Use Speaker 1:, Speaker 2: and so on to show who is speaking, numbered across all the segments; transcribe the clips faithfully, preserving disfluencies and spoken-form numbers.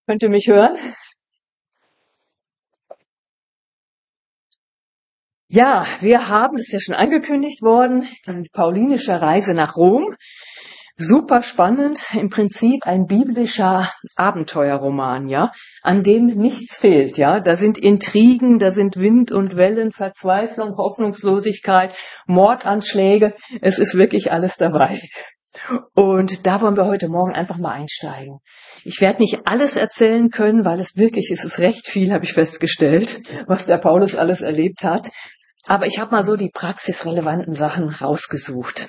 Speaker 1: Könnt ihr mich hören? Ja, wir haben, das ist ja schon angekündigt worden, die paulinische Reise nach Rom. Super spannend, im Prinzip ein biblischer Abenteuerroman, ja, an dem nichts fehlt, ja. Da sind Intrigen, da sind Wind und Wellen, Verzweiflung, Hoffnungslosigkeit, Mordanschläge. Es ist wirklich alles dabei. Und da wollen wir heute Morgen einfach mal einsteigen. Ich werde nicht alles erzählen können, weil es wirklich, es ist recht viel, habe ich festgestellt, was der Paulus alles erlebt hat. Aber ich habe mal so die praxisrelevanten Sachen rausgesucht.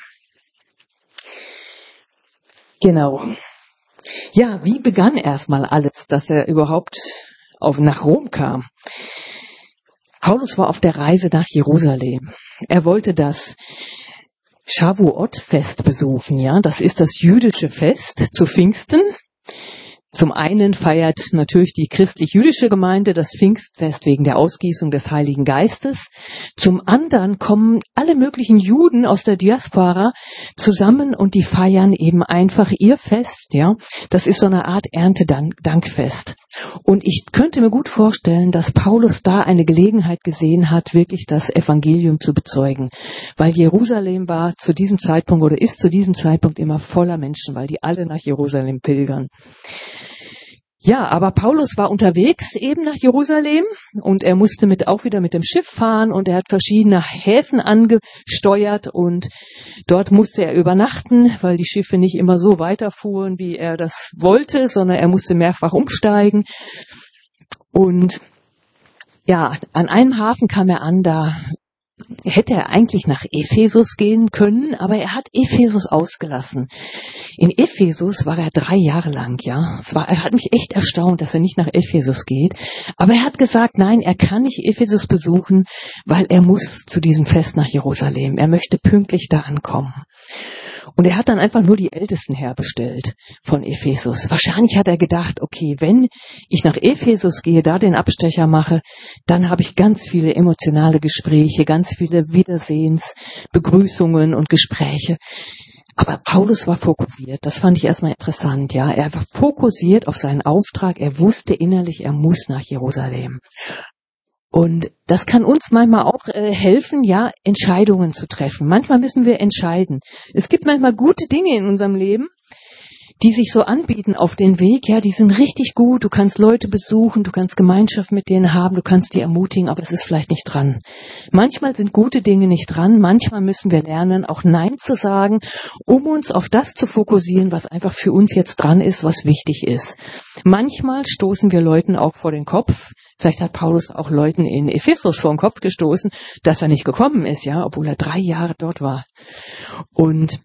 Speaker 1: Genau. Ja, wie begann erstmal alles, dass er überhaupt auf, nach Rom kam? Paulus war auf der Reise nach Jerusalem. Er wollte das Shavuot-Fest besuchen, ja. Das ist das jüdische Fest zu Pfingsten. Zum einen feiert natürlich die christlich-jüdische Gemeinde das Pfingstfest wegen der Ausgießung des Heiligen Geistes. Zum anderen kommen alle möglichen Juden aus der Diaspora zusammen und die feiern eben einfach ihr Fest, ja. Das ist so eine Art Erntedankfest. Und ich könnte mir gut vorstellen, dass Paulus da eine Gelegenheit gesehen hat, wirklich das Evangelium zu bezeugen. Weil Jerusalem war zu diesem Zeitpunkt oder ist zu diesem Zeitpunkt immer voller Menschen, weil die alle nach Jerusalem pilgern. Ja, aber Paulus war unterwegs eben nach Jerusalem und er musste mit auch wieder mit dem Schiff fahren und er hat verschiedene Häfen angesteuert und dort musste er übernachten, weil die Schiffe nicht immer so weiterfuhren, wie er das wollte, sondern er musste mehrfach umsteigen. Und ja, an einem Hafen kam er an, da hätte er eigentlich nach Ephesus gehen können, aber er hat Ephesus ausgelassen. In Ephesus war er drei Jahre lang, ja. Es war, er hat mich echt erstaunt, dass er nicht nach Ephesus geht. Aber er hat gesagt, nein, er kann nicht Ephesus besuchen, weil er muss zu diesem Fest nach Jerusalem. Er möchte pünktlich da ankommen. Und er hat dann einfach nur die Ältesten herbestellt von Ephesus. Wahrscheinlich hat er gedacht, okay, wenn ich nach Ephesus gehe, da den Abstecher mache, dann habe ich ganz viele emotionale Gespräche, ganz viele Wiedersehens, Begrüßungen und Gespräche. Aber Paulus war fokussiert. Das fand ich erstmal interessant, ja. Er war fokussiert auf seinen Auftrag. Er wusste innerlich, er muss nach Jerusalem. Und das kann uns manchmal auch äh, helfen, ja, Entscheidungen zu treffen. Manchmal müssen wir entscheiden. Es gibt manchmal gute Dinge in unserem Leben, die sich so anbieten auf den Weg, ja, die sind richtig gut. Du kannst Leute besuchen, du kannst Gemeinschaft mit denen haben, du kannst die ermutigen, aber es ist vielleicht nicht dran. Manchmal sind gute Dinge nicht dran. Manchmal müssen wir lernen, auch Nein zu sagen, um uns auf das zu fokussieren, was einfach für uns jetzt dran ist, was wichtig ist. Manchmal stoßen wir Leuten auch vor den Kopf. Vielleicht hat Paulus auch Leuten in Ephesus vor den Kopf gestoßen, dass er nicht gekommen ist, ja, obwohl er drei Jahre dort war. Und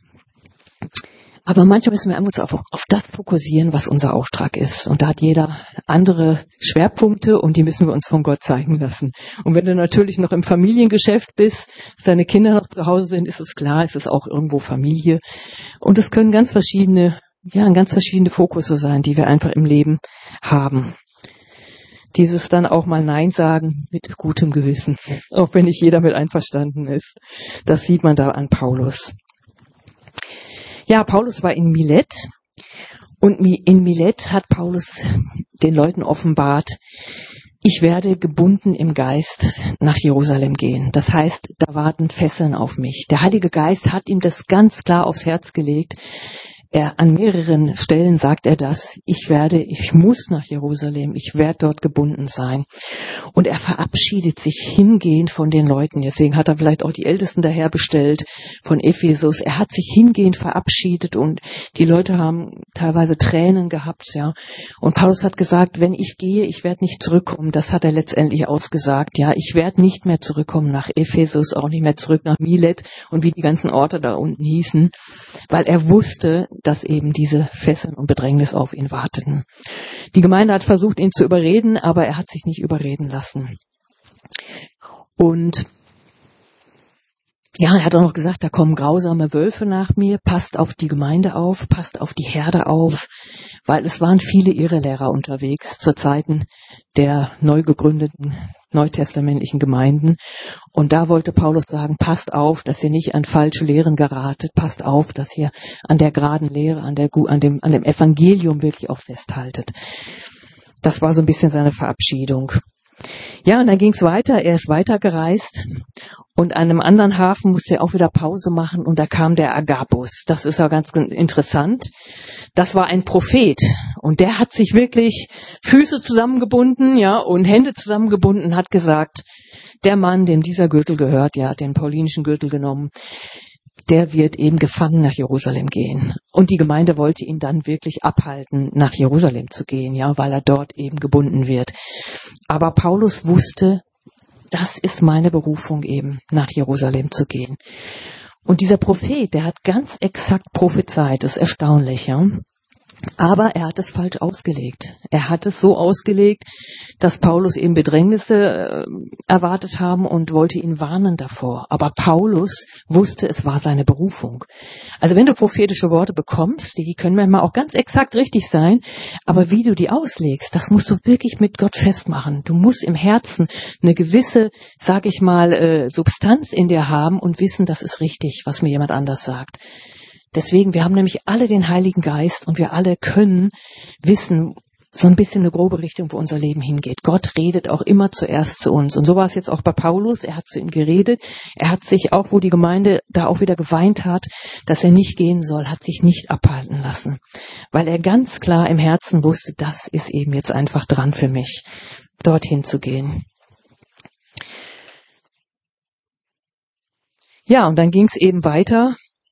Speaker 1: aber manchmal müssen wir uns auf, auf das fokussieren, was unser Auftrag ist. Und da hat jeder andere Schwerpunkte und die müssen wir uns von Gott zeigen lassen. Und wenn du natürlich noch im Familiengeschäft bist, dass deine Kinder noch zu Hause sind, ist es klar, es ist auch irgendwo Familie. Und es können ganz verschiedene, ja, ganz verschiedene Fokusse sein, die wir einfach im Leben haben. Dieses dann auch mal Nein sagen mit gutem Gewissen, auch wenn nicht jeder mit einverstanden ist. Das sieht man da an Paulus. Ja, Paulus war in Milet und in Milet hat Paulus den Leuten offenbart, ich werde gebunden im Geist nach Jerusalem gehen. Das heißt, da warten Fesseln auf mich. Der Heilige Geist hat ihm das ganz klar aufs Herz gelegt. Er, an mehreren Stellen sagt er das, ich werde, ich muss nach Jerusalem, ich werde dort gebunden sein. Und er verabschiedet sich hingehend von den Leuten. Deswegen hat er vielleicht auch die Ältesten daher bestellt von Ephesus. Er hat sich hingehend verabschiedet und die Leute haben teilweise Tränen gehabt, ja. Und Paulus hat gesagt, wenn ich gehe, ich werde nicht zurückkommen. Das hat er letztendlich ausgesagt, ja. Ich werde nicht mehr zurückkommen nach Ephesus, auch nicht mehr zurück nach Milet und wie die ganzen Orte da unten hießen, weil er wusste, dass eben diese Fesseln und Bedrängnis auf ihn warteten. Die Gemeinde hat versucht, ihn zu überreden, aber er hat sich nicht überreden lassen. Und ja, er hat auch noch gesagt, da kommen grausame Wölfe nach mir, passt auf die Gemeinde auf, passt auf die Herde auf, weil es waren viele Irrlehrer unterwegs zu Zeiten der neu gegründeten neutestamentlichen Gemeinden. Und da wollte Paulus sagen, passt auf, dass ihr nicht an falsche Lehren geratet, passt auf, dass ihr an der geraden Lehre, an, der, an, dem, an dem Evangelium wirklich auch festhaltet. Das war so ein bisschen seine Verabschiedung. Ja, und dann ging es weiter. Er ist weitergereist und an einem anderen Hafen musste er auch wieder Pause machen und da kam der Agabus. Das ist ja ganz interessant. Das war ein Prophet und der hat sich wirklich Füße zusammengebunden, ja, und Hände zusammengebunden, hat gesagt, der Mann, dem dieser Gürtel gehört, ja, den paulinischen Gürtel genommen, der wird eben gefangen nach Jerusalem gehen. Und die Gemeinde wollte ihn dann wirklich abhalten, nach Jerusalem zu gehen, ja, weil er dort eben gebunden wird. Aber Paulus wusste, das ist meine Berufung eben, nach Jerusalem zu gehen. Und dieser Prophet, der hat ganz exakt prophezeit, das ist erstaunlich, ja. Aber er hat es falsch ausgelegt. Er hat es so ausgelegt, dass Paulus eben Bedrängnisse äh, erwartet haben und wollte ihn warnen davor. Aber Paulus wusste, es war seine Berufung. Also wenn du prophetische Worte bekommst, die können manchmal auch ganz exakt richtig sein, aber wie du die auslegst, das musst du wirklich mit Gott festmachen. Du musst im Herzen eine gewisse, sag ich mal, äh, Substanz in dir haben und wissen, das ist richtig, was mir jemand anders sagt. Deswegen, wir haben nämlich alle den Heiligen Geist und wir alle können wissen, so ein bisschen eine grobe Richtung, wo unser Leben hingeht. Gott redet auch immer zuerst zu uns. Und so war es jetzt auch bei Paulus. Er hat zu ihm geredet. Er hat sich auch, wo die Gemeinde da auch wieder geweint hat, dass er nicht gehen soll, hat sich nicht abhalten lassen. Weil er ganz klar im Herzen wusste, das ist eben jetzt einfach dran für mich, dorthin zu gehen. Ja, und dann ging es eben weiter.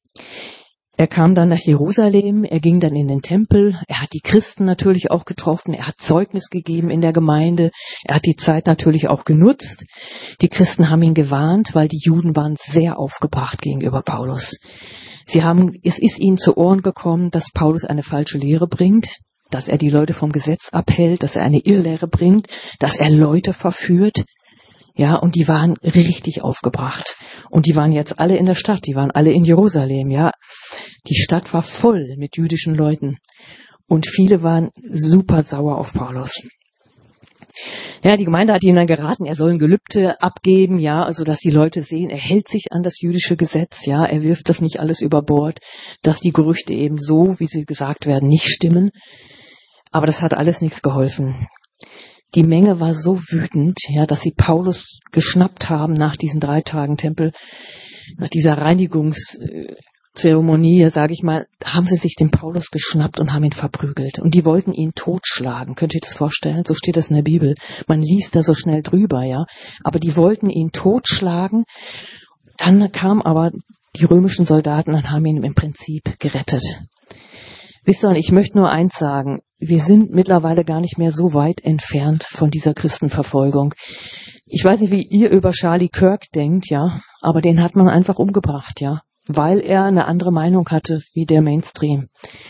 Speaker 1: Er kam dann nach Jerusalem, er ging dann in den Tempel, er hat die Christen natürlich auch getroffen, er hat Zeugnis gegeben in der Gemeinde, er hat die Zeit natürlich auch genutzt. Die Christen haben ihn gewarnt, weil die Juden waren sehr aufgebracht gegenüber Paulus. Sie haben, es ist ihnen zu Ohren gekommen, dass Paulus eine falsche Lehre bringt, dass er die Leute vom Gesetz abhält, dass er eine Irrlehre bringt, dass er Leute verführt. Ja, und die waren richtig aufgebracht. Und die waren jetzt alle in der Stadt, die waren alle in Jerusalem, ja. Die Stadt war voll mit jüdischen Leuten. Und viele waren super sauer auf Paulus. Ja, die Gemeinde hat ihm dann geraten, er soll ein Gelübde abgeben, ja, also dass die Leute sehen, er hält sich an das jüdische Gesetz, ja, er wirft das nicht alles über Bord, dass die Gerüchte eben so, wie sie gesagt werden, nicht stimmen. Aber das hat alles nichts geholfen. Die Menge war so wütend, ja, dass sie Paulus geschnappt haben nach diesen drei Tagen Tempel, nach dieser Reinigungszeremonie, sage ich mal, haben sie sich den Paulus geschnappt und haben ihn verprügelt. Und die wollten ihn totschlagen. Könnt ihr das vorstellen? So steht das in der Bibel. Man liest da so schnell drüber, ja. Aber die wollten ihn totschlagen. Dann kamen aber die römischen Soldaten und haben ihn im Prinzip gerettet. Wisst ihr, und ich möchte nur eins sagen, wir sind mittlerweile gar nicht mehr so weit entfernt von dieser Christenverfolgung. Ich weiß nicht, wie ihr über Charlie Kirk denkt, ja, aber den hat man einfach umgebracht, ja, weil er eine andere Meinung hatte wie der Mainstream.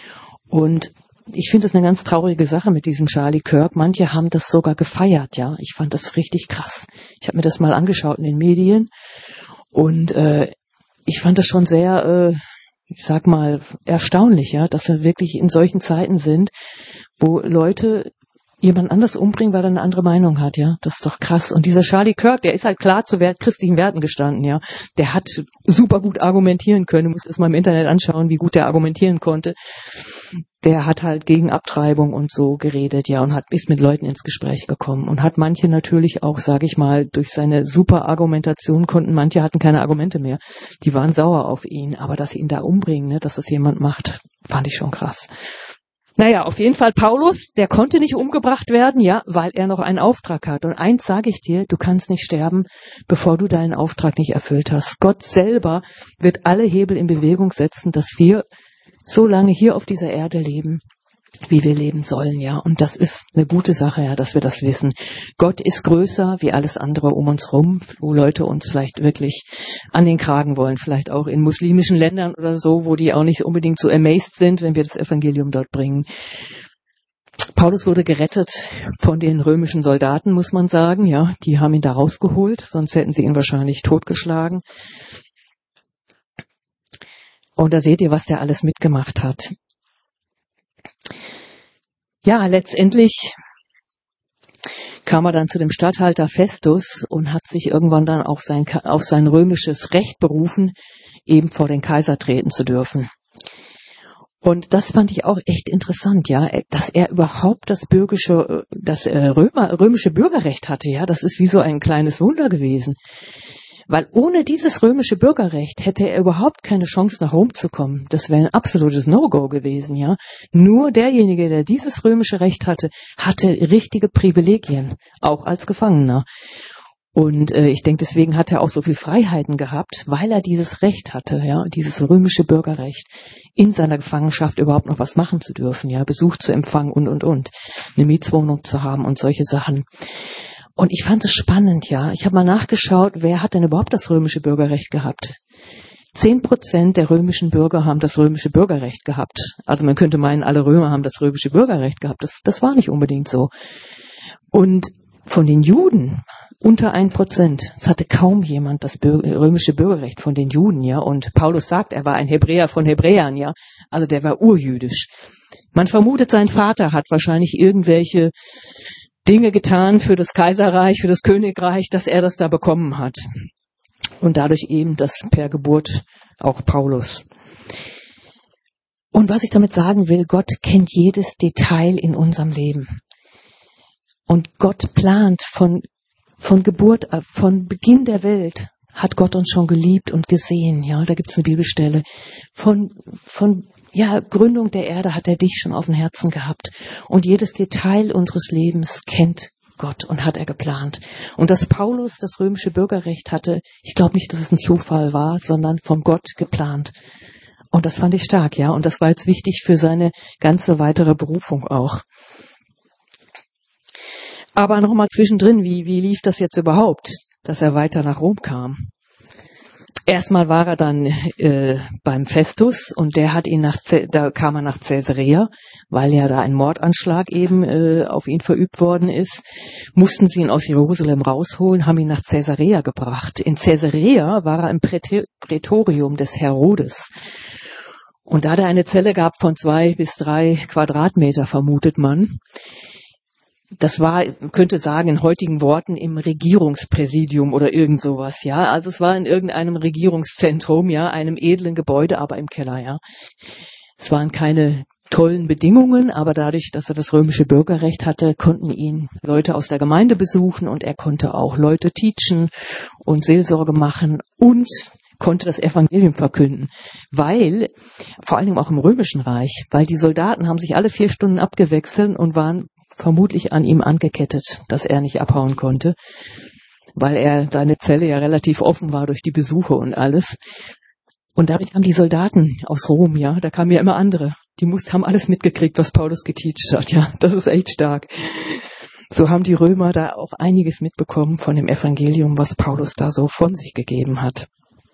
Speaker 1: Und ich finde das eine ganz traurige Sache mit diesem Charlie Kirk. Manche haben das sogar gefeiert, ja. Ich fand das richtig krass. Ich habe mir das mal angeschaut in den Medien und äh, ich fand das schon sehr... Äh, ich sag mal, erstaunlich, ja, dass wir wirklich in solchen Zeiten sind, wo Leute jemand anders umbringen, weil er eine andere Meinung hat, ja. Das ist doch krass. Und dieser Charlie Kirk, der ist halt klar zu wert, christlichen Werten gestanden, ja. Der hat super gut argumentieren können. Du musst es mal im Internet anschauen, wie gut der argumentieren konnte. Der hat halt gegen Abtreibung und so geredet, ja, und hat ist mit Leuten ins Gespräch gekommen und hat manche natürlich auch, sage ich mal, durch seine super Argumentation konnten, manche hatten keine Argumente mehr. Die waren sauer auf ihn, aber dass sie ihn da umbringen, ne, dass das jemand macht, fand ich schon krass. Naja, auf jeden Fall Paulus, der konnte nicht umgebracht werden, ja, weil er noch einen Auftrag hat. Und eins sage ich dir, du kannst nicht sterben, bevor du deinen Auftrag nicht erfüllt hast. Gott selber wird alle Hebel in Bewegung setzen, dass wir so lange hier auf dieser Erde leben, wie wir leben sollen, ja. Und das ist eine gute Sache, ja, dass wir das wissen. Gott ist größer wie alles andere um uns rum, wo Leute uns vielleicht wirklich an den Kragen wollen, vielleicht auch in muslimischen Ländern oder so, wo die auch nicht unbedingt so amazed sind, wenn wir das Evangelium dort bringen. Paulus wurde gerettet von den römischen Soldaten, muss man sagen, ja. Die haben ihn da rausgeholt, sonst hätten sie ihn wahrscheinlich totgeschlagen. Und da seht ihr, was der alles mitgemacht hat. Ja, letztendlich kam er dann zu dem Statthalter Festus und hat sich irgendwann dann auf sein, auf sein römisches Recht berufen, eben vor den Kaiser treten zu dürfen. Und das fand ich auch echt interessant, ja, dass er überhaupt das bürgische, das Römer, römische Bürgerrecht hatte, ja, das ist wie so ein kleines Wunder gewesen. Weil ohne dieses römische Bürgerrecht hätte er überhaupt keine Chance, nach Rom zu kommen. Das wäre ein absolutes No-Go gewesen, ja. Nur derjenige, der dieses römische Recht hatte, hatte richtige Privilegien, auch als Gefangener. Und äh, ich denke, deswegen hat er auch so viel Freiheiten gehabt, weil er dieses Recht hatte, ja, dieses römische Bürgerrecht, in seiner Gefangenschaft überhaupt noch was machen zu dürfen, ja, Besuch zu empfangen und, und, und, eine Mietswohnung zu haben und solche Sachen. Und ich fand es spannend, ja. Ich habe mal nachgeschaut, wer hat denn überhaupt das römische Bürgerrecht gehabt? Zehn Prozent der römischen Bürger haben das römische Bürgerrecht gehabt. Also man könnte meinen, alle Römer haben das römische Bürgerrecht gehabt. Das, das war nicht unbedingt so. Und von den Juden unter ein Prozent. Es hatte kaum jemand das Bürger, römische Bürgerrecht von den Juden, ja. Und Paulus sagt, er war ein Hebräer von Hebräern, ja. Also der war urjüdisch. Man vermutet, sein Vater hat wahrscheinlich irgendwelche Dinge getan für das Kaiserreich, für das Königreich, dass er das da bekommen hat. Und dadurch eben das per Geburt auch Paulus. Und was ich damit sagen will, Gott kennt jedes Detail in unserem Leben. Und Gott plant von, von Geburt, von Beginn der Welt, hat Gott uns schon geliebt und gesehen. Ja, da gibt es eine Bibelstelle. Von, von Ja, Gründung der Erde hat er dich schon auf dem Herzen gehabt. Und jedes Detail unseres Lebens kennt Gott und hat er geplant. Und dass Paulus das römische Bürgerrecht hatte, ich glaube nicht, dass es ein Zufall war, sondern von Gott geplant. Und das fand ich stark, ja. Und das war jetzt wichtig für seine ganze weitere Berufung auch. Aber nochmal zwischendrin, wie, wie lief das jetzt überhaupt, dass er weiter nach Rom kam? Erstmal war er dann äh, beim Festus und der hat ihn nach, da kam er nach Caesarea, weil ja da ein Mordanschlag eben äh, auf ihn verübt worden ist. Mussten sie ihn aus Jerusalem rausholen, haben ihn nach Caesarea gebracht. In Caesarea war er im Prätorium des Herodes. Und da hat er eine Zelle gehabt von zwei bis drei Quadratmeter, vermutet man. Das war, man könnte sagen, in heutigen Worten im Regierungspräsidium oder irgend sowas, ja. Also es war in irgendeinem Regierungszentrum, ja, einem edlen Gebäude, aber im Keller, ja. Es waren keine tollen Bedingungen, aber dadurch, dass er das römische Bürgerrecht hatte, konnten ihn Leute aus der Gemeinde besuchen und er konnte auch Leute teachen und Seelsorge machen und konnte das Evangelium verkünden, weil, vor allen Dingen auch im Römischen Reich, weil die Soldaten haben sich alle vier Stunden abgewechselt und waren vermutlich an ihm angekettet, dass er nicht abhauen konnte, weil er seine Zelle ja relativ offen war durch die Besuche und alles. Und dadurch haben die Soldaten aus Rom, ja, da kamen ja immer andere, die mussten, haben alles mitgekriegt, was Paulus geteacht hat, ja, das ist echt stark. So haben die Römer da auch einiges mitbekommen von dem Evangelium, was Paulus da so von sich gegeben hat.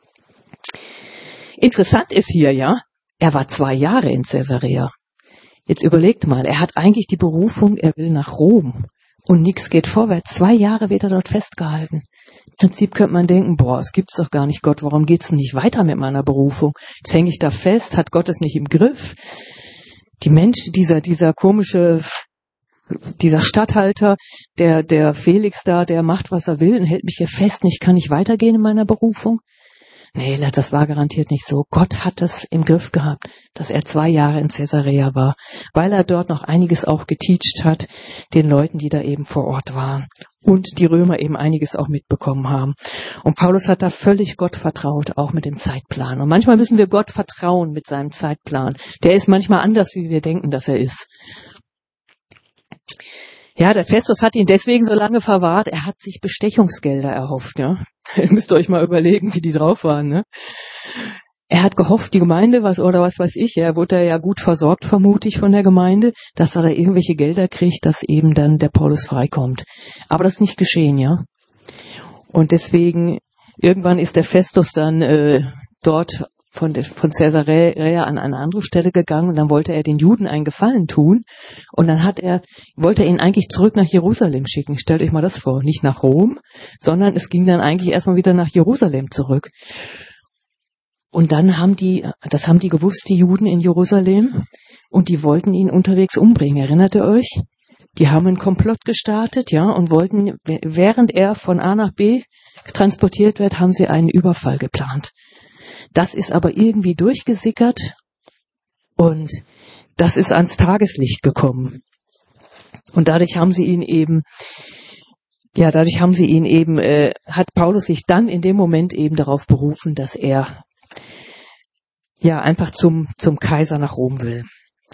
Speaker 1: Interessant ist hier, ja, er war zwei Jahre in Caesarea. Jetzt überlegt mal, er hat eigentlich die Berufung, er will nach Rom und nichts geht vorwärts. Zwei Jahre wird er dort festgehalten. Im Prinzip könnte man denken, boah, es gibt's doch gar nicht, Gott, warum geht's denn nicht weiter mit meiner Berufung? Jetzt hänge ich da fest, hat Gott es nicht im Griff? Die Menschen, dieser, dieser komische, dieser Statthalter, der, der Felix da, der macht, was er will und hält mich hier fest und ich kann nicht weitergehen in meiner Berufung? Nee, das war garantiert nicht so. Gott hat es im Griff gehabt, dass er zwei Jahre in Caesarea war, weil er dort noch einiges auch geteacht hat, den Leuten, die da eben vor Ort waren. Und die Römer eben einiges auch mitbekommen haben. Und Paulus hat da völlig Gott vertraut, auch mit dem Zeitplan. Und manchmal müssen wir Gott vertrauen mit seinem Zeitplan. Der ist manchmal anders, wie wir denken, dass er ist. Ja, der Festus hat ihn deswegen so lange verwahrt, er hat sich Bestechungsgelder erhofft, ja. Ihr müsst euch mal überlegen, wie die drauf waren, ne. Er hat gehofft, die Gemeinde, was oder was weiß ich, er wurde ja gut versorgt, vermute ich, von der Gemeinde, dass er da irgendwelche Gelder kriegt, dass eben dann der Paulus freikommt. Aber das ist nicht geschehen, ja. Und deswegen, irgendwann ist der Festus dann äh, dort von, der, von Caesarea an eine andere Stelle gegangen und dann wollte er den Juden einen Gefallen tun und dann hat er, wollte er ihn eigentlich zurück nach Jerusalem schicken. Stellt euch mal das vor, nicht nach Rom, sondern es ging dann eigentlich erstmal wieder nach Jerusalem zurück. Und dann haben die, das haben die gewusst, die Juden in Jerusalem, und die wollten ihn unterwegs umbringen. Erinnert ihr euch? Die haben einen Komplott gestartet, ja, und wollten, während er von A nach B transportiert wird, haben sie einen Überfall geplant. Das ist aber irgendwie durchgesickert Und das ist ans Tageslicht gekommen. Und dadurch haben sie ihn eben, ja, dadurch haben sie ihn eben, äh, hat Paulus sich dann in dem Moment eben darauf berufen, dass er ja einfach zum, zum Kaiser nach Rom will.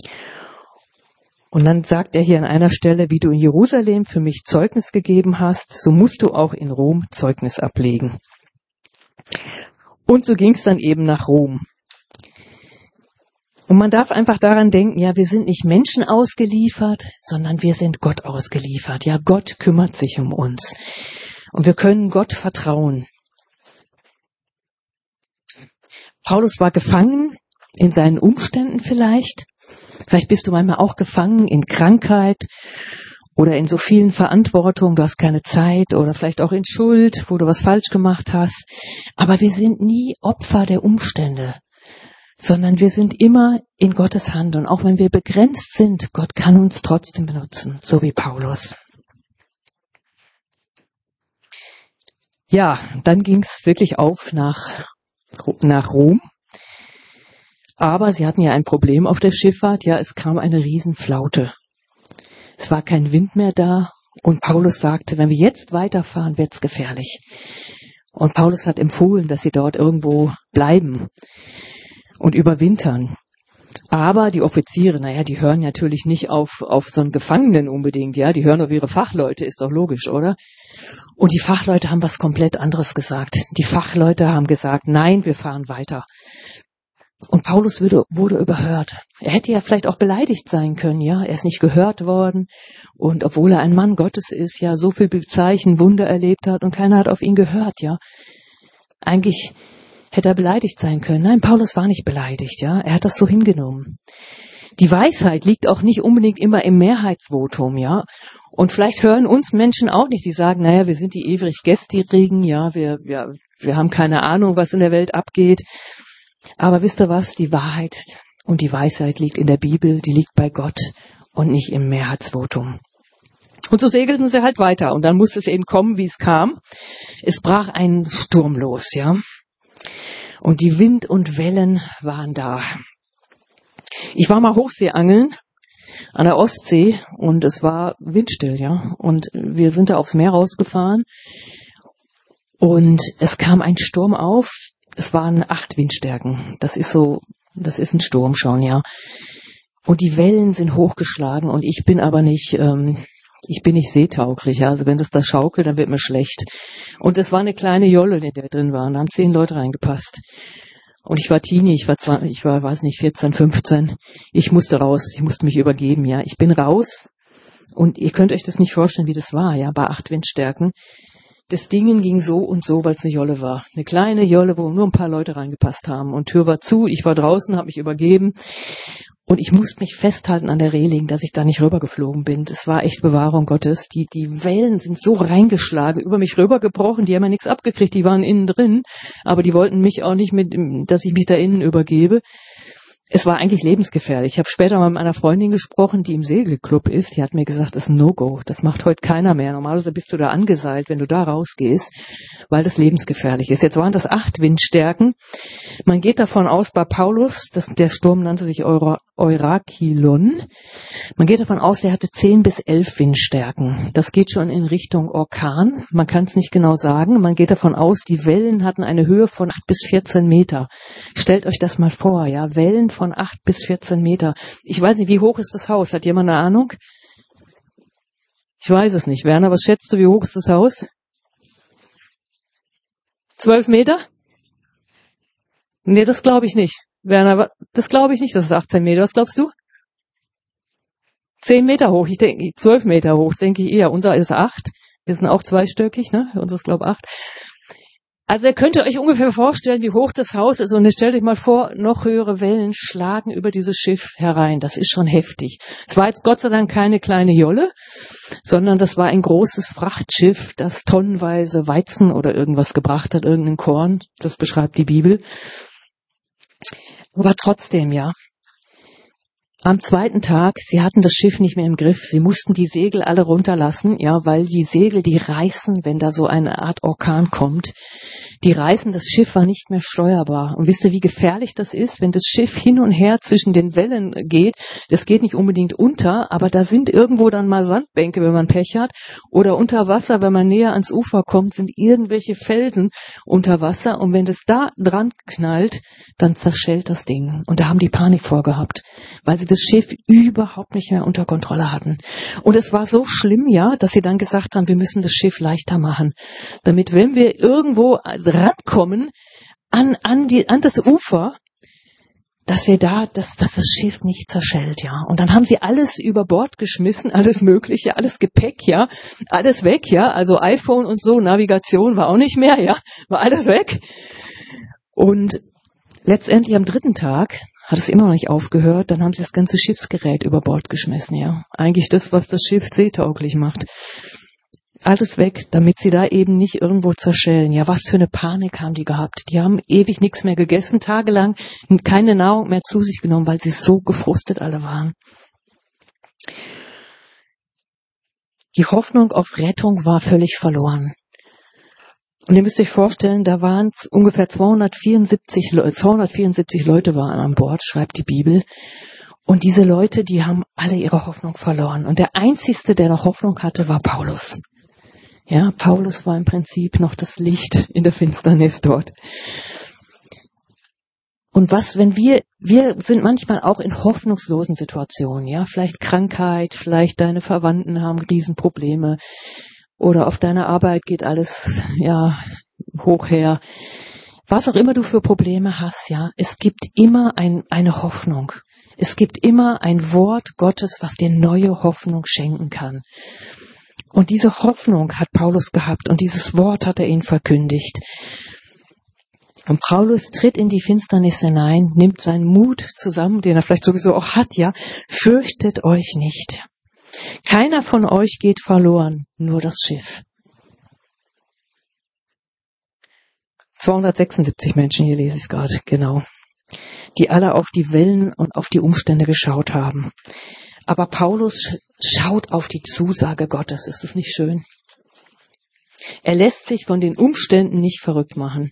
Speaker 1: Und dann sagt er hier an einer Stelle, wie du in Jerusalem für mich Zeugnis gegeben hast, so musst du auch in Rom Zeugnis ablegen. Und so ging es dann eben nach Rom. Und man darf einfach daran denken, ja, wir sind nicht Menschen ausgeliefert, sondern wir sind Gott ausgeliefert. Ja, Gott kümmert sich um uns. Und wir können Gott vertrauen. Paulus war gefangen in seinen Umständen vielleicht. Vielleicht bist du manchmal auch gefangen in Krankheit oder in so vielen Verantwortungen. Du hast keine Zeit oder vielleicht auch in Schuld, wo du was falsch gemacht hast. Aber wir sind nie Opfer der Umstände, sondern wir sind immer in Gottes Hand. Und auch wenn wir begrenzt sind, Gott kann uns trotzdem benutzen, so wie Paulus. Ja, dann ging es wirklich auf nach, nach Rom. Aber sie hatten ja ein Problem auf der Schifffahrt. Ja, es kam eine Riesenflaute. Es war kein Wind mehr da. Und Paulus sagte, wenn wir jetzt weiterfahren, wird's gefährlich. Und Paulus hat empfohlen, dass sie dort irgendwo bleiben und überwintern. Aber die Offiziere, naja, die hören natürlich nicht auf, auf so einen Gefangenen unbedingt, ja. Die hören auf ihre Fachleute, ist doch logisch, oder? Und die Fachleute haben was komplett anderes gesagt. Die Fachleute haben gesagt, nein, wir fahren weiter. Und Paulus wurde, wurde überhört. Er hätte ja vielleicht auch beleidigt sein können, ja. Er ist nicht gehört worden. Und obwohl er ein Mann Gottes ist, ja, so viel Zeichen, Wunder erlebt hat und keiner hat auf ihn gehört, ja. Eigentlich hätte er beleidigt sein können. Nein, Paulus war nicht beleidigt, ja. Er hat das so hingenommen. Die Weisheit liegt auch nicht unbedingt immer im Mehrheitsvotum, ja. Und vielleicht hören uns Menschen auch nicht, die sagen, naja, wir sind die ewig Gestrigen, ja, wir, wir, wir haben keine Ahnung, was in der Welt abgeht. Aber wisst ihr was? Die Wahrheit und die Weisheit liegt in der Bibel, die liegt bei Gott und nicht im Mehrheitsvotum. Und so segelten sie halt weiter. Und dann musste es eben kommen, wie es kam. Es brach ein Sturm los, ja. Und die Wind und Wellen waren da. Ich war mal Hochseeangeln an der Ostsee und es war windstill, ja. Und wir sind da aufs Meer rausgefahren und es kam ein Sturm auf. Es waren acht Windstärken. Das ist so, das ist ein Sturm schon, ja. Und die Wellen sind hochgeschlagen und ich bin aber nicht, ähm, ich bin nicht seetauglich, ja. Also wenn das da schaukelt, dann wird mir schlecht. Und es war eine kleine Jolle, in der drin waren. Da haben zehn Leute reingepasst. Und ich war Teenie, ich war zwanzig, ich war, weiß nicht, vierzehn, fünfzehn. Ich musste raus, ich musste mich übergeben, ja. Ich bin raus und ihr könnt euch das nicht vorstellen, wie das war, ja, bei acht Windstärken. Das Ding ging so und so, weil es eine Jolle war. Eine kleine Jolle, wo nur ein paar Leute reingepasst haben. Und Tür war zu, ich war draußen, habe mich übergeben. Und ich musste mich festhalten an der Reling, dass ich da nicht rübergeflogen bin. Das war echt Bewahrung Gottes. Die, die Wellen sind so reingeschlagen, über mich rübergebrochen. Die haben ja nichts abgekriegt, die waren innen drin. Aber die wollten mich auch nicht mit, dass ich mich da innen übergebe. Es war eigentlich lebensgefährlich. Ich habe später mal mit einer Freundin gesprochen, die im Segelclub ist. Die hat mir gesagt, das ist ein No-Go. Das macht heute keiner mehr. Normalerweise bist du da angeseilt, wenn du da rausgehst, weil das lebensgefährlich ist. Jetzt waren das acht Windstärken. Man geht davon aus, bei Paulus, das, der Sturm nannte sich Eura, Eurakilon. Man geht davon aus, der hatte zehn bis elf Windstärken. Das geht schon in Richtung Orkan. Man kann es nicht genau sagen. Man geht davon aus, die Wellen hatten eine Höhe von acht bis vierzehn Meter. Stellt euch das mal vor, ja, Wellen von acht bis vierzehn Meter. Ich weiß nicht, wie hoch ist das Haus? Hat jemand eine Ahnung? Ich weiß es nicht. Werner, was schätzt du, wie hoch ist das Haus? Zwölf Meter? Nee, das glaube ich nicht. Werner, das glaube ich nicht, das ist achtzehn Meter. Was glaubst du? Zehn Meter hoch. Ich denke, zwölf Meter hoch, denke ich eher. Unser ist acht. Wir sind auch zweistöckig, ne? Unseres glaube acht. Also ihr könnt euch ungefähr vorstellen, wie hoch das Haus ist. Und jetzt stellt euch mal vor, noch höhere Wellen schlagen über dieses Schiff herein. Das ist schon heftig. Es war jetzt Gott sei Dank keine kleine Jolle, sondern das war ein großes Frachtschiff, das tonnenweise Weizen oder irgendwas gebracht hat, irgendein Korn. Das beschreibt die Bibel. Aber trotzdem, ja. Am zweiten Tag, sie hatten das Schiff nicht mehr im Griff. Sie mussten die Segel alle runterlassen, ja, weil die Segel, die reißen, wenn da so eine Art Orkan kommt. Die Reisen, das Schiff war nicht mehr steuerbar. Und wisst ihr, wie gefährlich das ist, wenn das Schiff hin und her zwischen den Wellen geht? Das geht nicht unbedingt unter, aber da sind irgendwo dann mal Sandbänke, wenn man Pech hat. Oder unter Wasser, wenn man näher ans Ufer kommt, sind irgendwelche Felsen unter Wasser. Und wenn das da dran knallt, dann zerschellt das Ding. Und da haben die Panik vorgehabt, weil sie das Schiff überhaupt nicht mehr unter Kontrolle hatten. Und es war so schlimm, ja, dass sie dann gesagt haben, wir müssen das Schiff leichter machen, damit, wenn wir irgendwo rankommen an, an, die, an das Ufer, dass wir da, dass, dass das Schiff nicht zerschellt, ja. Und dann haben sie alles über Bord geschmissen, alles Mögliche, alles Gepäck, ja, alles weg, ja. Also iPhone und so, Navigation war auch nicht mehr, ja, war alles weg. Und letztendlich am dritten Tag hat es immer noch nicht aufgehört, dann haben sie das ganze Schiffsgerät über Bord geschmissen, ja. Eigentlich das, was das Schiff seetauglich macht. Alles weg, damit sie da eben nicht irgendwo zerschellen. Ja, was für eine Panik haben die gehabt. Die haben ewig nichts mehr gegessen, tagelang keine Nahrung mehr zu sich genommen, weil sie so gefrustet alle waren. Die Hoffnung auf Rettung war völlig verloren. Und ihr müsst euch vorstellen, da waren ungefähr zweihundertvierundsiebzig, zweihundertvierundsiebzig Leute waren an Bord, schreibt die Bibel. Und diese Leute, die haben alle ihre Hoffnung verloren. Und der Einzige, der noch Hoffnung hatte, war Paulus. Ja, Paulus war im Prinzip noch das Licht in der Finsternis dort. Und was, wenn wir, wir sind manchmal auch in hoffnungslosen Situationen, ja, vielleicht Krankheit, vielleicht deine Verwandten haben Riesenprobleme oder auf deiner Arbeit geht alles, ja, hoch her. Was auch immer du für Probleme hast, ja, es gibt immer ein, eine Hoffnung. Es gibt immer ein Wort Gottes, was dir neue Hoffnung schenken kann. Und diese Hoffnung hat Paulus gehabt und dieses Wort hat er ihnen verkündigt. Und Paulus tritt in die Finsternis hinein, nimmt seinen Mut zusammen, den er vielleicht sowieso auch hat, ja, fürchtet euch nicht. Keiner von euch geht verloren, nur das Schiff. zweihundertsechsundsiebzig Menschen, hier lese ich es gerade, genau, die alle auf die Wellen und auf die Umstände geschaut haben. Aber Paulus schaut auf die Zusage Gottes. Ist das nicht schön? Er lässt sich von den Umständen nicht verrückt machen.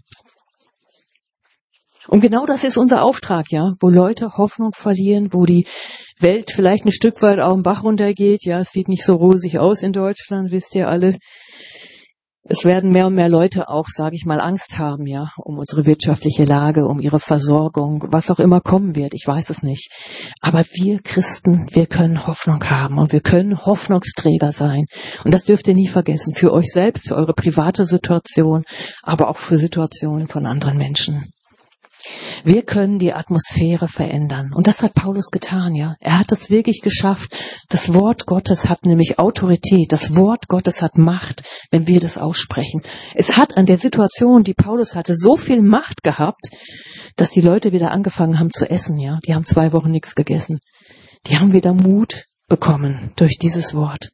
Speaker 1: Und genau das ist unser Auftrag, ja, wo Leute Hoffnung verlieren, wo die Welt vielleicht ein Stück weit auf den Bach runtergeht. Ja, es sieht nicht so rosig aus in Deutschland, wisst ihr alle. Es werden mehr und mehr Leute auch, sage ich mal, Angst haben, ja, um unsere wirtschaftliche Lage, um ihre Versorgung, was auch immer kommen wird. Ich weiß es nicht. Aber wir Christen, wir können Hoffnung haben und wir können Hoffnungsträger sein. Und das dürft ihr nie vergessen. Für euch selbst, für eure private Situation, aber auch für Situationen von anderen Menschen. Wir können die Atmosphäre verändern. Und das hat Paulus getan, ja. Er hat es wirklich geschafft. Das Wort Gottes hat nämlich Autorität. Das Wort Gottes hat Macht, wenn wir das aussprechen. Es hat an der Situation, die Paulus hatte, so viel Macht gehabt, dass die Leute wieder angefangen haben zu essen, ja. Die haben zwei Wochen nichts gegessen. Die haben wieder Mut bekommen durch dieses Wort.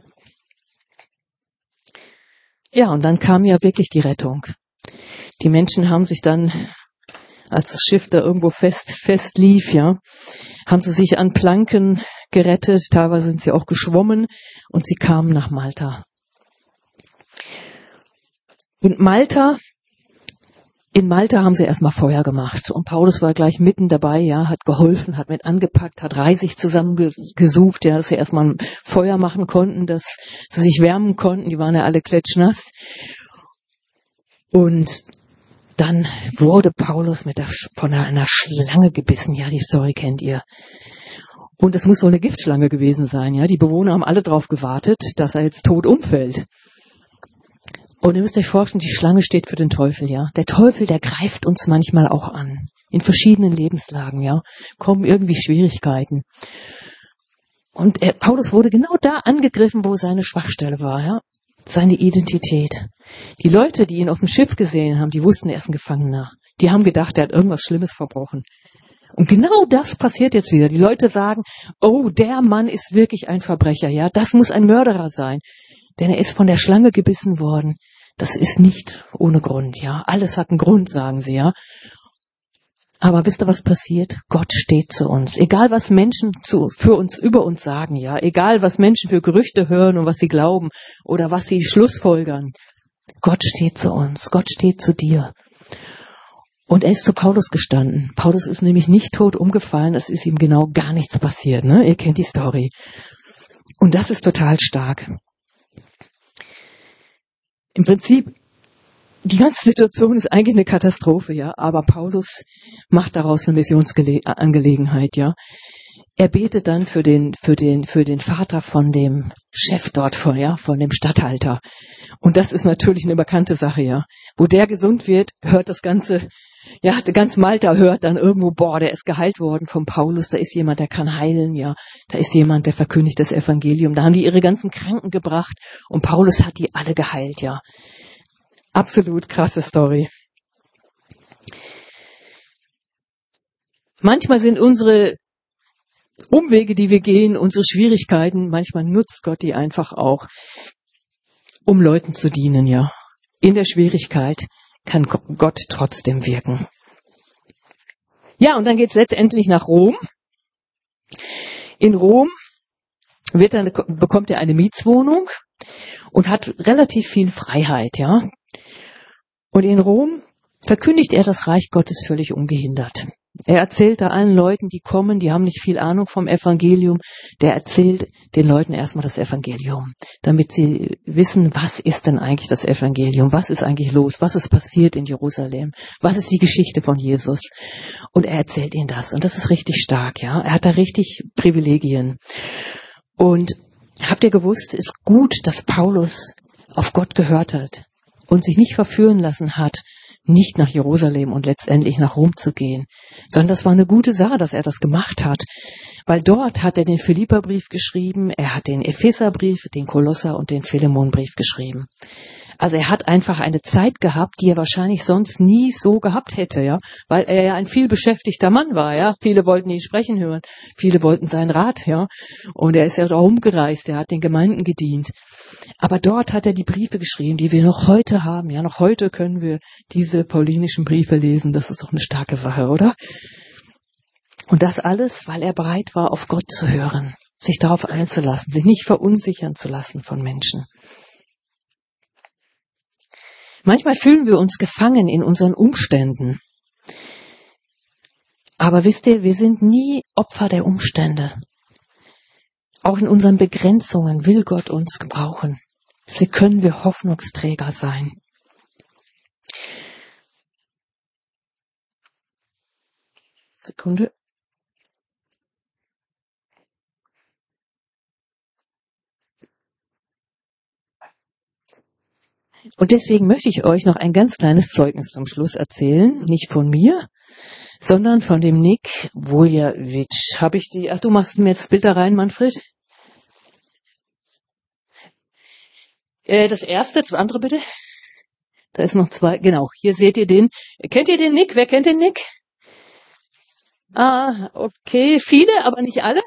Speaker 1: Ja, und dann kam ja wirklich die Rettung. Die Menschen haben sich dann, als das Schiff da irgendwo fest, fest lief, ja, haben sie sich an Planken gerettet, teilweise sind sie auch geschwommen und sie kamen nach Malta. Und Malta, in Malta haben sie erstmal Feuer gemacht und Paulus war gleich mitten dabei, ja, hat geholfen, hat mit angepackt, hat Reisig zusammengesucht, ja, dass sie erstmal ein Feuer machen konnten, dass sie sich wärmen konnten, die waren ja alle klitschnass. Und dann wurde Paulus mit der, von einer Schlange gebissen. Ja, die Story kennt ihr. Und es muss wohl eine Giftschlange gewesen sein. Ja, die Bewohner haben alle darauf gewartet, dass er jetzt tot umfällt. Und ihr müsst euch vorstellen, die Schlange steht für den Teufel. Ja, der Teufel, der greift uns manchmal auch an. In verschiedenen Lebenslagen. Ja, kommen irgendwie Schwierigkeiten. Und er, Paulus wurde genau da angegriffen, wo seine Schwachstelle war. Ja, seine Identität. Die Leute, die ihn auf dem Schiff gesehen haben, die wussten, er ist ein Gefangener. Die haben gedacht, er hat irgendwas Schlimmes verbrochen. Und genau das passiert jetzt wieder. Die Leute sagen, oh, der Mann ist wirklich ein Verbrecher. Ja, das muss ein Mörderer sein. Denn er ist von der Schlange gebissen worden. Das ist nicht ohne Grund. Ja, alles hat einen Grund, sagen sie. Ja. Aber wisst ihr, was passiert? Gott steht zu uns. Egal, was Menschen zu, für uns, über uns sagen, ja. Egal, was Menschen für Gerüchte hören und was sie glauben oder was sie schlussfolgern. Gott steht zu uns, Gott steht zu dir. Und er ist zu Paulus gestanden. Paulus ist nämlich nicht tot umgefallen, es ist ihm genau gar nichts passiert. Ne? Ihr kennt die Story. Und das ist total stark. Im Prinzip, die ganze Situation ist eigentlich eine Katastrophe, ja. Aber Paulus macht daraus eine Missionsangelegenheit, ja. Er betet dann für den, für den, für den Vater von dem Chef dort, von, ja, von dem Statthalter. Und das ist natürlich eine bekannte Sache, ja. Wo der gesund wird, hört das ganze, ja, ganz Malta hört dann irgendwo, boah, der ist geheilt worden von Paulus, da ist jemand, der kann heilen, ja. Da ist jemand, der verkündigt das Evangelium. Da haben die ihre ganzen Kranken gebracht und Paulus hat die alle geheilt, ja. Absolut krasse Story. Manchmal sind unsere Umwege, die wir gehen, unsere Schwierigkeiten, manchmal nutzt Gott die einfach auch, um Leuten zu dienen, ja. In der Schwierigkeit kann Gott trotzdem wirken. Ja, und dann geht's letztendlich nach Rom. In Rom wird dann, bekommt er eine Mietswohnung und hat relativ viel Freiheit, ja. Und in Rom verkündigt er das Reich Gottes völlig ungehindert. Er erzählt da allen Leuten, die kommen, die haben nicht viel Ahnung vom Evangelium, der erzählt den Leuten erstmal das Evangelium, damit sie wissen, was ist denn eigentlich das Evangelium, was ist eigentlich los, was ist passiert in Jerusalem, was ist die Geschichte von Jesus. Und er erzählt ihnen das und das ist richtig stark, ja. Er hat da richtig Privilegien. Und habt ihr gewusst, es ist gut, dass Paulus auf Gott gehört hat und sich nicht verführen lassen hat, nicht nach Jerusalem und letztendlich nach Rom zu gehen, sondern das war eine gute Sache, dass er das gemacht hat, weil dort hat er den Philipperbrief geschrieben, er hat den Epheserbrief, den Kolosser und den Philemonbrief geschrieben. Also er hat einfach eine Zeit gehabt, die er wahrscheinlich sonst nie so gehabt hätte, ja, weil er ja ein viel beschäftigter Mann war, ja. Viele wollten ihn sprechen hören, viele wollten seinen Rat, ja. Und er ist ja auch rumgereist, er hat den Gemeinden gedient. Aber dort hat er die Briefe geschrieben, die wir noch heute haben, ja. Noch heute können wir diese paulinischen Briefe lesen. Das ist doch eine starke Sache, oder? Und das alles, weil er bereit war, auf Gott zu hören, sich darauf einzulassen, sich nicht verunsichern zu lassen von Menschen. Manchmal fühlen wir uns gefangen in unseren Umständen. Aber wisst ihr, wir sind nie Opfer der Umstände. Auch in unseren Begrenzungen will Gott uns gebrauchen. So können wir Hoffnungsträger sein. Sekunde. Und deswegen möchte ich euch noch ein ganz kleines Zeugnis zum Schluss erzählen. Nicht von mir, sondern von dem Nick Vuljawitsch. Habe ich die, ach, du machst mir das Bild da rein, Manfred? Äh, das erste, das andere bitte. Da ist noch zwei, genau, hier seht ihr den. Kennt ihr den Nick? Wer kennt den Nick? Ah, okay, viele, aber nicht alle.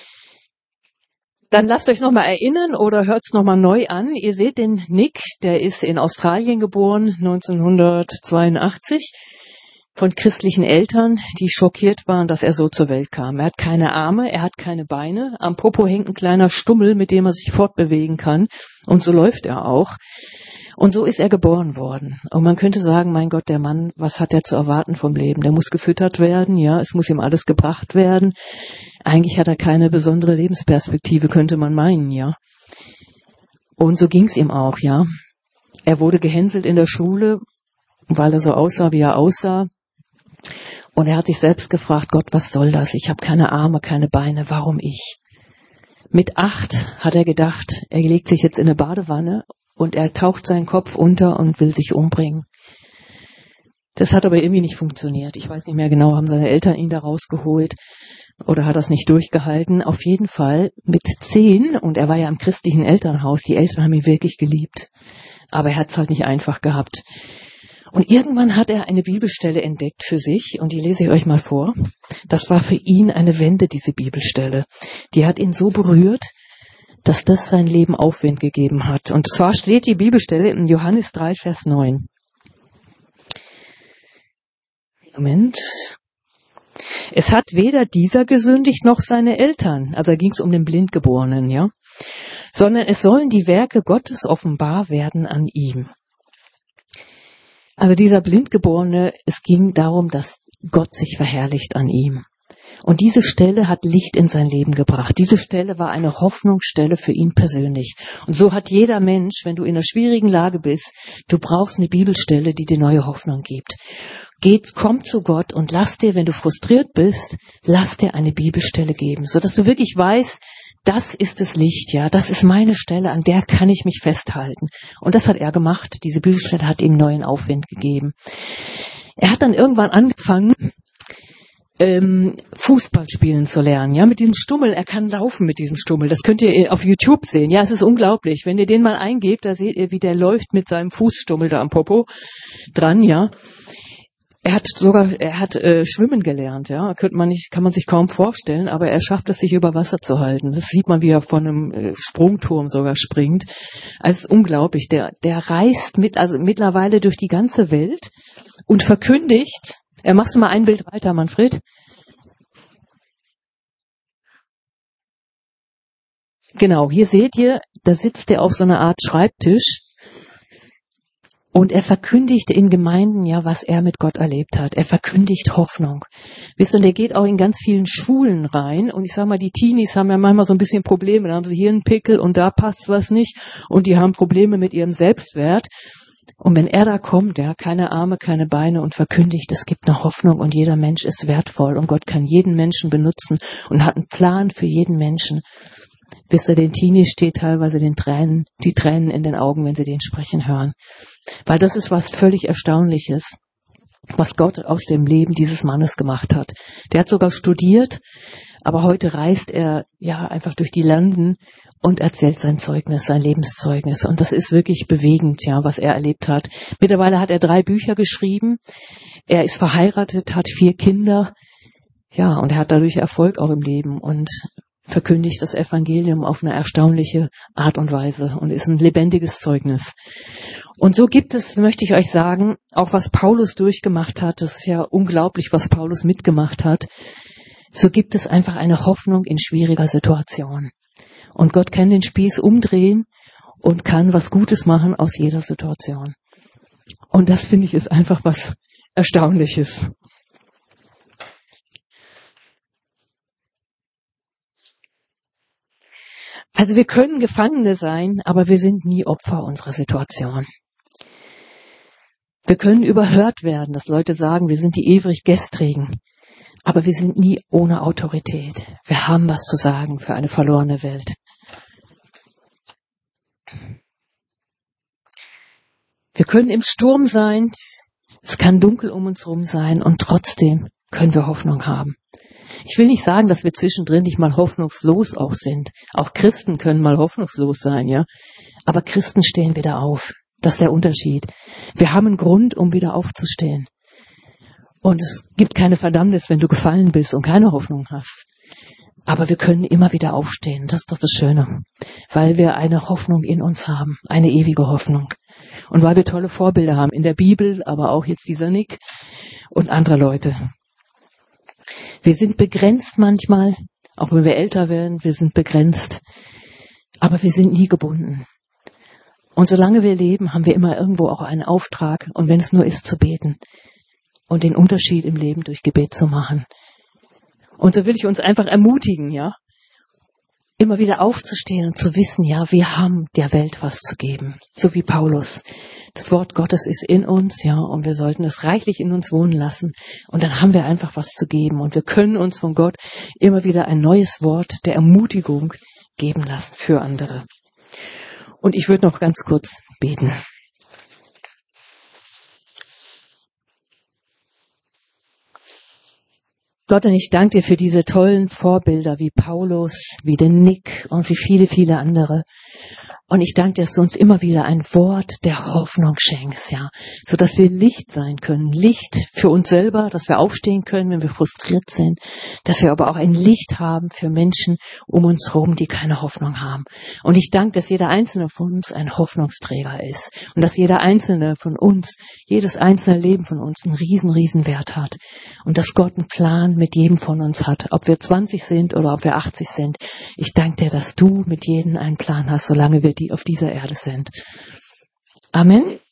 Speaker 1: Dann lasst euch nochmal erinnern oder hört's nochmal neu an. Ihr seht den Nick, der ist in Australien geboren, neunzehnhundertzweiundachtzig, von christlichen Eltern, die schockiert waren, dass er so zur Welt kam. Er hat keine Arme, er hat keine Beine, am Popo hängt ein kleiner Stummel, mit dem er sich fortbewegen kann. Und so läuft er auch. Und so ist er geboren worden. Und man könnte sagen, mein Gott, der Mann, was hat er zu erwarten vom Leben? Der muss gefüttert werden, ja, es muss ihm alles gebracht werden. Eigentlich hat er keine besondere Lebensperspektive, könnte man meinen, ja. Und so ging's ihm auch, ja. Er wurde gehänselt in der Schule, weil er so aussah, wie er aussah. Und er hat sich selbst gefragt, Gott, was soll das? Ich habe keine Arme, keine Beine, warum ich? Mit acht hat er gedacht, er legt sich jetzt in eine Badewanne und er taucht seinen Kopf unter und will sich umbringen. Das hat aber irgendwie nicht funktioniert. Ich weiß nicht mehr genau, haben seine Eltern ihn da rausgeholt oder hat das nicht durchgehalten. Auf jeden Fall mit zehn, und er war ja im christlichen Elternhaus, die Eltern haben ihn wirklich geliebt, aber er hat es halt nicht einfach gehabt. Und irgendwann hat er eine Bibelstelle entdeckt für sich, und die lese ich euch mal vor. Das war für ihn eine Wende, diese Bibelstelle. Die hat ihn so berührt, dass das sein Leben Aufwind gegeben hat. Und zwar steht die Bibelstelle in Johannes drei, Vers neun. Moment. Es hat weder dieser gesündigt noch seine Eltern, also da ging es um den Blindgeborenen, ja, sondern es sollen die Werke Gottes offenbar werden an ihm. Also dieser Blindgeborene, es ging darum, dass Gott sich verherrlicht an ihm. Und diese Stelle hat Licht in sein Leben gebracht. Diese Stelle war eine Hoffnungsstelle für ihn persönlich. Und so hat jeder Mensch, wenn du in einer schwierigen Lage bist, du brauchst eine Bibelstelle, die dir neue Hoffnung gibt. Geht, komm zu Gott und lass dir, wenn du frustriert bist, lass dir eine Bibelstelle geben, sodass du wirklich weißt, das ist das Licht, ja, das ist meine Stelle, an der kann ich mich festhalten. Und das hat er gemacht. Diese Bibelstelle hat ihm neuen Aufwind gegeben. Er hat dann irgendwann angefangen, ähm, Fußball spielen zu lernen, ja, mit diesem Stummel. Er kann laufen mit diesem Stummel. Das könnt ihr auf YouTube sehen. Ja, es ist unglaublich. Wenn ihr den mal eingebt, da seht ihr, wie der läuft mit seinem Fußstummel da am Popo dran, ja. Er hat sogar, er hat äh, schwimmen gelernt, ja, könnte man nicht, kann man sich kaum vorstellen, aber er schafft es, sich über Wasser zu halten. Das sieht man, wie er von einem äh, Sprungturm sogar springt. Also es ist unglaublich. Der, der reist mit, also mittlerweile durch die ganze Welt und verkündigt. Äh, machst du mal ein Bild weiter, Manfred? Genau, hier seht ihr, da sitzt er auf so einer Art Schreibtisch. Und er verkündigt in Gemeinden, ja, was er mit Gott erlebt hat. Er verkündigt Hoffnung. Wisst ihr, und er geht auch in ganz vielen Schulen rein. Und ich sag mal, die Teenies haben ja manchmal so ein bisschen Probleme. Da haben sie hier einen Pickel und da passt was nicht. Und die haben Probleme mit ihrem Selbstwert. Und wenn er da kommt, ja, keine Arme, keine Beine und verkündigt, es gibt eine Hoffnung und jeder Mensch ist wertvoll. Und Gott kann jeden Menschen benutzen und hat einen Plan für jeden Menschen. Wisst ihr, den Teenies steht teilweise den Tränen, die Tränen in den Augen, wenn sie den sprechen hören. Weil das ist was völlig Erstaunliches, was Gott aus dem Leben dieses Mannes gemacht hat. Der hat sogar studiert, aber heute reist er ja einfach durch die Landen und erzählt sein Zeugnis, sein Lebenszeugnis. Und das ist wirklich bewegend, ja, was er erlebt hat. Mittlerweile hat er drei Bücher geschrieben. Er ist verheiratet, hat vier Kinder. Ja, und er hat dadurch Erfolg auch im Leben und verkündigt das Evangelium auf eine erstaunliche Art und Weise und ist ein lebendiges Zeugnis. Und so gibt es, möchte ich euch sagen, auch was Paulus durchgemacht hat, das ist ja unglaublich, was Paulus mitgemacht hat, so gibt es einfach eine Hoffnung in schwieriger Situation. Und Gott kann den Spieß umdrehen und kann was Gutes machen aus jeder Situation. Und das, finde ich, ist einfach was Erstaunliches. Also wir können Gefangene sein, aber wir sind nie Opfer unserer Situation. Wir können überhört werden, dass Leute sagen, wir sind die ewig Gestrigen, aber wir sind nie ohne Autorität. Wir haben was zu sagen für eine verlorene Welt. Wir können im Sturm sein, es kann dunkel um uns herum sein und trotzdem können wir Hoffnung haben. Ich will nicht sagen, dass wir zwischendrin nicht mal hoffnungslos auch sind. Auch Christen können mal hoffnungslos sein, ja. Aber Christen stehen wieder auf. Das ist der Unterschied. Wir haben einen Grund, um wieder aufzustehen. Und es gibt keine Verdammnis, wenn du gefallen bist und keine Hoffnung hast. Aber wir können immer wieder aufstehen. Das ist doch das Schöne. Weil wir eine Hoffnung in uns haben. Eine ewige Hoffnung. Und weil wir tolle Vorbilder haben. In der Bibel, aber auch jetzt dieser Nick und andere Leute. Wir sind begrenzt manchmal, auch wenn wir älter werden, wir sind begrenzt, aber wir sind nie gebunden. Und solange wir leben, haben wir immer irgendwo auch einen Auftrag, und wenn es nur ist, zu beten und den Unterschied im Leben durch Gebet zu machen. Und so will ich uns einfach ermutigen, ja, immer wieder aufzustehen und zu wissen, ja, wir haben der Welt was zu geben, so wie Paulus. Das Wort Gottes ist in uns, ja, und wir sollten es reichlich in uns wohnen lassen. Und dann haben wir einfach was zu geben. Und wir können uns von Gott immer wieder ein neues Wort der Ermutigung geben lassen für andere. Und ich würde noch ganz kurz beten. Gott, und ich danke dir für diese tollen Vorbilder wie Paulus, wie den Nick und wie viele, viele andere. Und ich danke dir, dass du uns immer wieder ein Wort der Hoffnung schenkst, ja, so dass wir Licht sein können. Licht für uns selber, dass wir aufstehen können, wenn wir frustriert sind, dass wir aber auch ein Licht haben für Menschen um uns herum, die keine Hoffnung haben. Und ich danke, dass jeder einzelne von uns ein Hoffnungsträger ist und dass jeder einzelne von uns, jedes einzelne Leben von uns einen riesen, riesen Wert hat und dass Gott einen Plan mit jedem von uns hat, ob wir zwanzig sind oder ob wir achtzig sind. Ich danke dir, dass du mit jedem einen Plan hast, solange wir die auf dieser Erde sind. Amen.